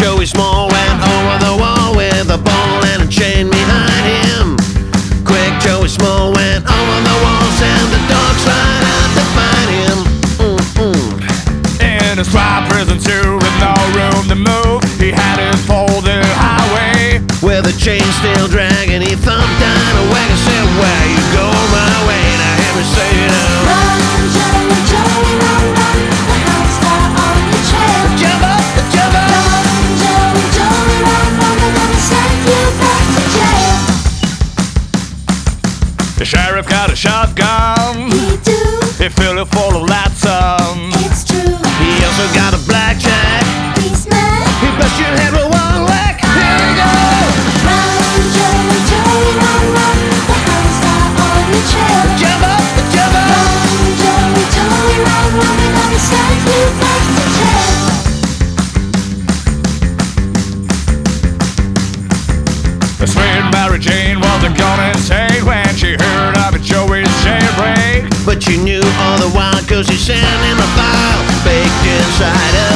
Joey Small went over the wall with a ball and a chain behind him. Quick, Joey Small went over the walls and the dogs ran out to find him. In his dry prison too, with no room to move, he had his folded highway. With a chain still dragging, he thumped down a wagon, said, "Where you go my way?" And I hear me say it out. Run, Joey, Joey, run, run, the hounds are on your trail. Jump up, jump up. Run, Joey, Joey, run, run, they're gonna send you back to jail. The sheriff got a shotgun. He do, He filled it full of Latson. it's true. He also got a blackjack. He's mad. He bust your head with one whack. Here we go. Run, Joey, Joey, run, run, the hounds are on your trail. Jump up, jump up. Run, Joey, Joey, run, run, they're gonna send you back to jail. The sweet Mary Jane wasn't gonna insane when she heard of Joey's jailbreak. But you knew all the while, 'cause he's sending the file baked inside of